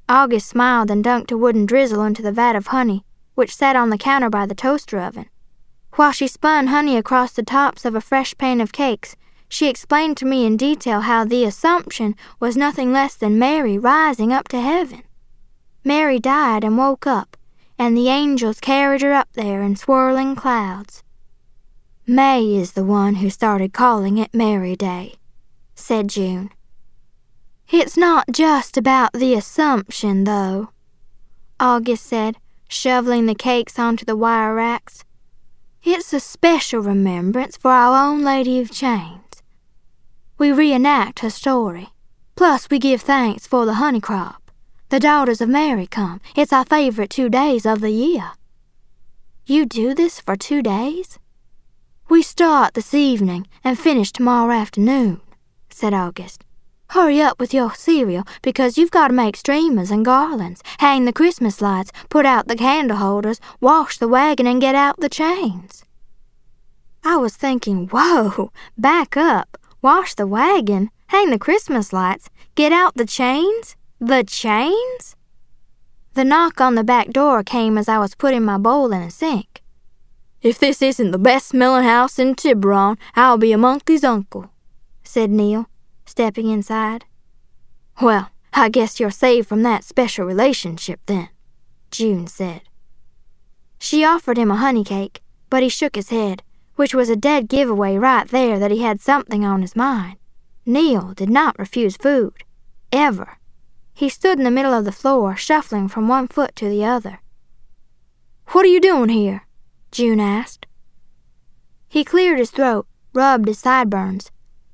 August smiled and dunked a wooden drizzle into the vat of honey, which sat on the counter by the toaster oven. While she spun honey across the tops of a fresh pan of cakes, she explained to me in detail how the Assumption was nothing less than Mary rising up to heaven. Mary died and woke up, and the angels carried her up there in swirling clouds. May is the one who started calling it Mary Day, said June. It's not just about the Assumption, though, August said, shoveling the cakes onto the wire racks. It's a special remembrance for our own Lady of Chains. We reenact her story. Plus, we give thanks for the honey crop. The daughters of Mary come. It's our favorite 2 days of the year. You do this for 2 days? We start this evening and finish tomorrow afternoon, said August. Hurry up with your cereal, because you've got to make streamers and garlands, hang the Christmas lights, put out the candle holders, wash the wagon, and get out the chains. I was thinking, whoa, back up, wash the wagon, hang the Christmas lights, get out the chains? The chains? The knock on the back door came as I was putting my bowl in the sink. If this isn't the best-smelling house in Tiburon, I'll be a monkey's uncle, said Neil, stepping inside. Well, I guess you're saved from that special relationship then, June said. She offered him a honey cake, but he shook his head, which was a dead giveaway right there that he had something on his mind. Neil did not refuse food, ever. He stood in the middle of the floor, shuffling from one foot to the other. What are you doing here? June asked. He cleared his throat, rubbed his sideburns.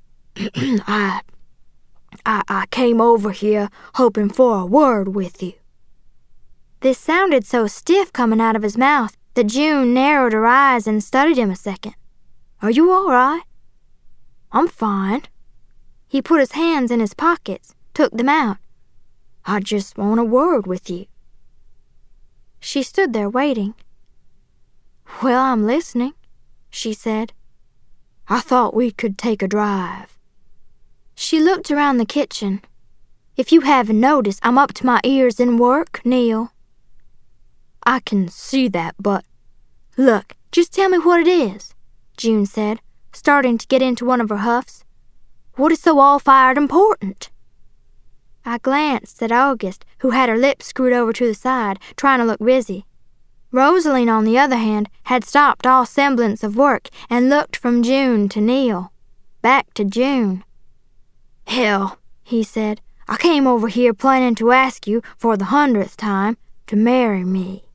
I came over here hoping for a word with you. This sounded so stiff coming out of his mouth that June narrowed her eyes and studied him a second. Are you all right? I'm fine. He put his hands in his pockets, took them out. I just want a word with you. She stood there waiting. Well, I'm listening, she said. I thought we could take a drive. She looked around the kitchen. If you haven't noticed, I'm up to my ears in work, Neil. I can see that, but... Look, just tell me what it is, June said, starting to get into one of her huffs. What is so all-fired important? I glanced at August, who had her lips screwed over to the side, trying to look busy. Rosaline, on the other hand, had stopped all semblance of work and looked from June to Neil, back to June. Hell, he said, I came over here planning to ask you, for the 100th time, to marry me.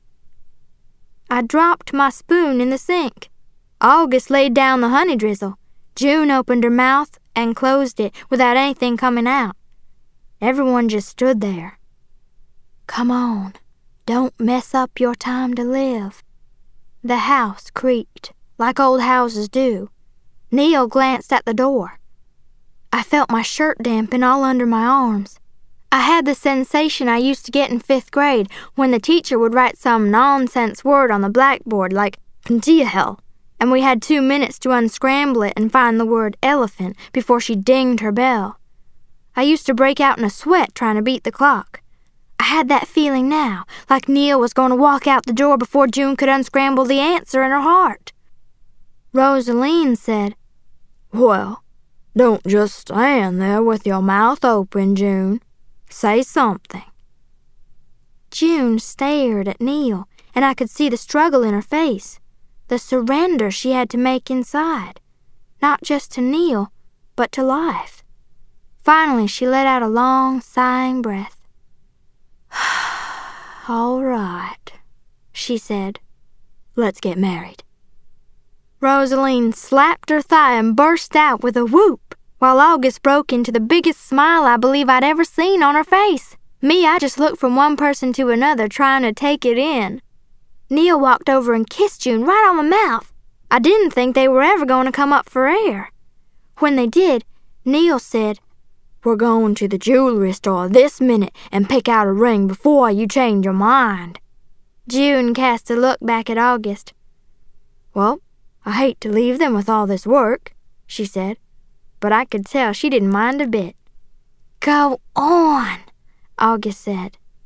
I dropped my spoon in the sink. August laid down the honey drizzle. June opened her mouth and closed it without anything coming out. Everyone just stood there. Come on, don't mess up your time to live. The house creaked, like old houses do. Neil glanced at the door. I felt my shirt dampen all under my arms. I had the sensation I used to get in 5th grade when the teacher would write some nonsense word on the blackboard like "Diahel," and we had 2 minutes to unscramble it and find the word elephant before she dinged her bell. I used to break out in a sweat trying to beat the clock. I had that feeling now, like Neil was going to walk out the door before June could unscramble the answer in her heart. Rosaline said, Well, don't just stand there with your mouth open, June. Say something. June stared at Neil, and I could see the struggle in her face, the surrender she had to make inside, not just to Neil, but to life. Finally, she let out a long, sighing breath. All right, she said. Let's get married. Rosaline slapped her thigh and burst out with a whoop, while August broke into the biggest smile I believe I'd ever seen on her face. Me, I just looked from one person to another, trying to take it in. Neil walked over and kissed June right on the mouth. I didn't think they were ever going to come up for air. When they did, Neil said, We're going to the jewelry store this minute and pick out a ring before you change your mind. June cast a look back at August. Well, I hate to leave them with all this work, she said, but I could tell she didn't mind a bit. Go on, August said.